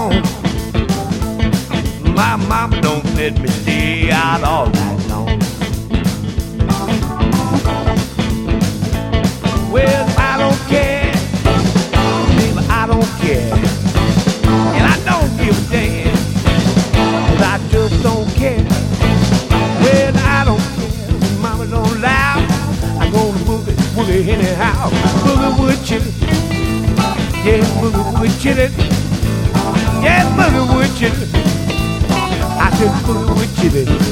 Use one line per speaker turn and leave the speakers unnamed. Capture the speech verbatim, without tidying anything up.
home. My mama don't let me stay out all night long. Well, I don't care, baby, I don't care, and I don't give a damn, 'cause I just don't care. Well, I don't care, mama don't lie, I'm gonna boogie, boogie anyhow. Boogie with chili, yeah, boogie with chili, yeah, boogie with chili. I said boogie with chili.